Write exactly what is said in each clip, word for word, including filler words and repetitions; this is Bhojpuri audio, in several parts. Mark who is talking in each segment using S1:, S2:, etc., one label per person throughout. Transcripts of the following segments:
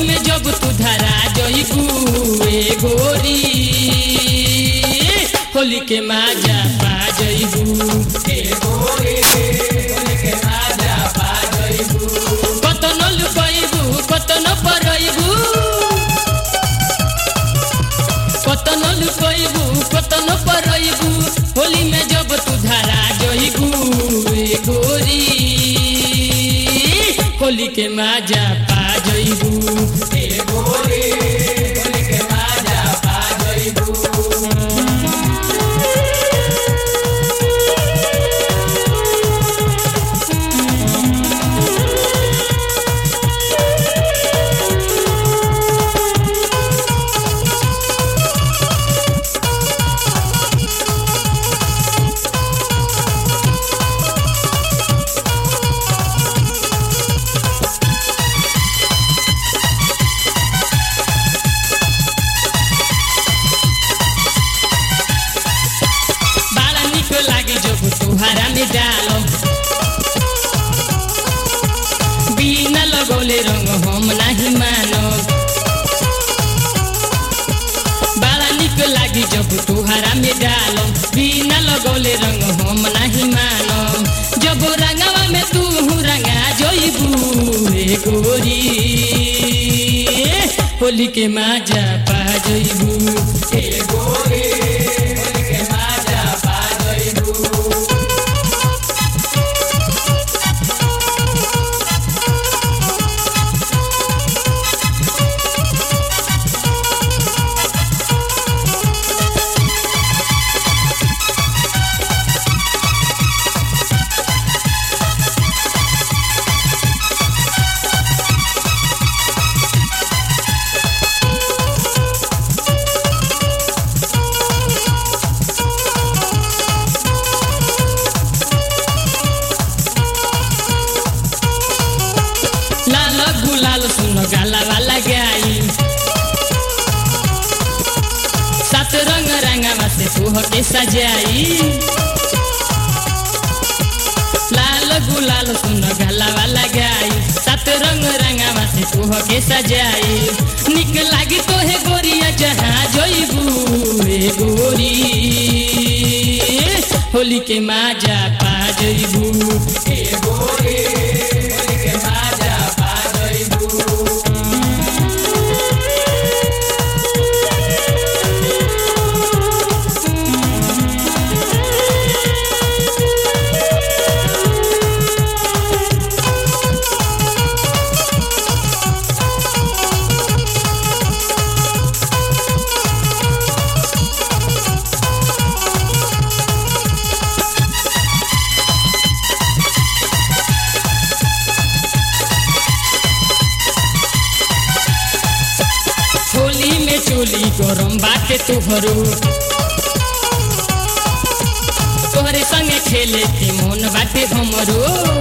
S1: में जब तू धरा जइबू ए गोरी होली के माजा पा जइबू ए गोरी होली के माजा पा जइबू कतन लुकइबू कतन परइबू कतन लुकइबू कतन परइबू होली में जब तू धरा जइबू ए गोरी होली के माजा पा जइबू ए गोरी होली के माजा पा जइबू तुहरा में डालो बिना लगौले रंग हम नहीं मानो बड़ा निक लागी जब तुहरा में डालो बिना लगौले रंग हम नहीं मानो जब रंगवा में तू रंगा जइबू ए गोरी होली के माजा पा जइबू ए गोरी होली के माजा पा जइबू गुलाल सुनो गाला वाला गाई सात रंग रंगवा से तू के सजाई लाल गुलाल सुनो गाला वाला गाई सात रंग रंगवा से तू के सजाई निक लागी तो है गोरिया जहाँ जइबू ए गोरी होली के माजा पा जइबू ए गोरी होली के माजा पा चोली गरम बाटे तुहरो तोहरे संगे खेले के मन बाटे हमरो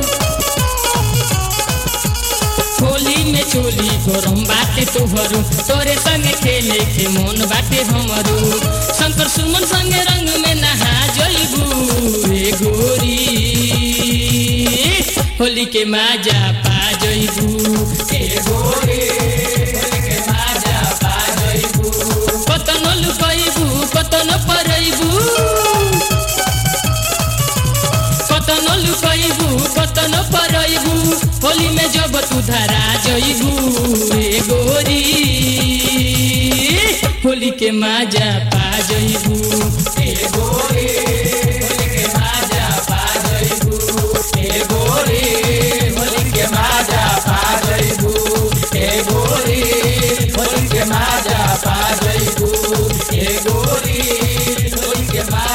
S1: होली में चोली गरम बाटे तुहरो तोहरे संगे खेले के मन बाटे हमरो शंकर सुमन संगे रंग में नहा जइबू ए गोरी होली के माजा पा जइबू ए गोरी कतन लुकइबू कतन परइबू कतन लुकइबू कतन परइबू होली में जब तू धरा जइबू ए गोरी होली के माजा पा जइबू ए गोरी होली के माजा पा जइबू ए गोरी होली के माजा पा जइबू ए गोरी होली के माजा पा जइबू ए गोरी होली के माजा